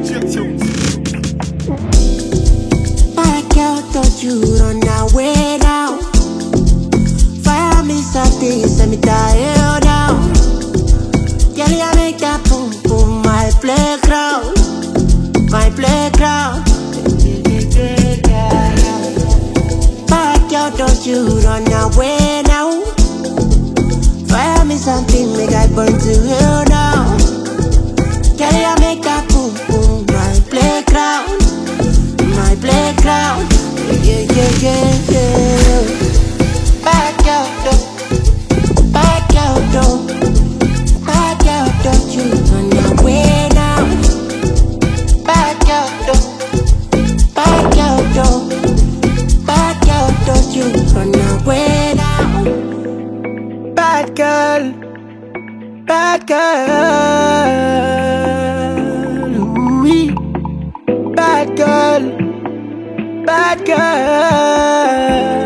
My girl, don't you run away now. Fire me something, send me tired now. Girl, you make that boom boom my playground. My playground. My girl, don't you run away now. Fire me something, make I burn to hell now. Girl, you make that boom boom my playground. My playground. Yeah, yeah, yeah, yeah. Back out though. Back out though. Back out, don't you run away now. Back out though. Back out though. Back out, don't you run away now. Bad girl. Bad girl. Ooh-wee. Bad girl. Bad girl.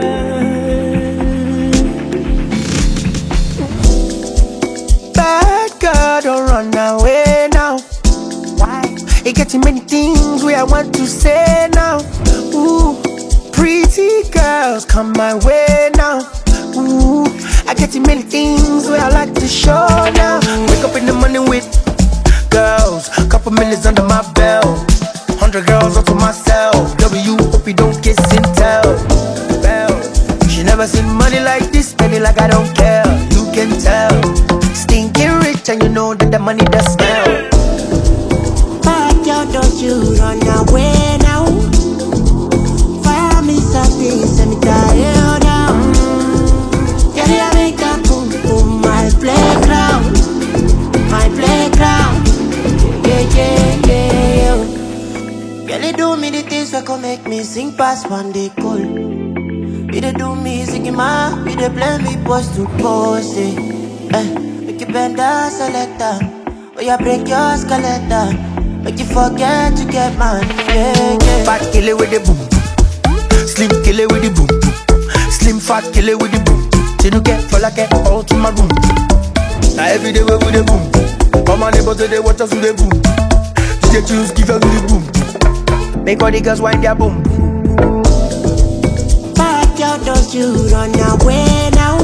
Bad girl, don't run away now. Why? It getting many things where I want to say now. Ooh, pretty girls come my way now. Ooh, I getting many things where I like to show now. Wake up in the morning with girls, couple millions under my belt. 100 girls onto myself. W, hope you don't kiss and tell. Bell, she never seen money like this, spend it like I don't care. You can tell. Stinking rich and you know that the money does smell. Bad girl, don't you run away now. Fire me something, send me tired now. Girl, you make that boom boom my playground. My playground. Yeah, yeah, yeah. Girl, you do me the things that can make me sing past one day cold. You dey do me singing ma, you dey play me post to post it. Make you bend down, selector. Oh, you break your skeleton. Make you forget to get money, yeah, yeah. Fat killer with the boom boom. Slim killer with the boom boom. Slim fat killer with the boom boom. Till you get for like all to my room. Now every day we with the boom boom. All my neighbors they watch us with the boom. DJ tunes give us with the boom boom. Make all the girls wind their boom boom. Bad girl, don't you run away now.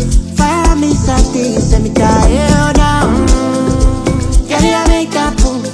Fire me something, send me tired now. Girl, you make that boom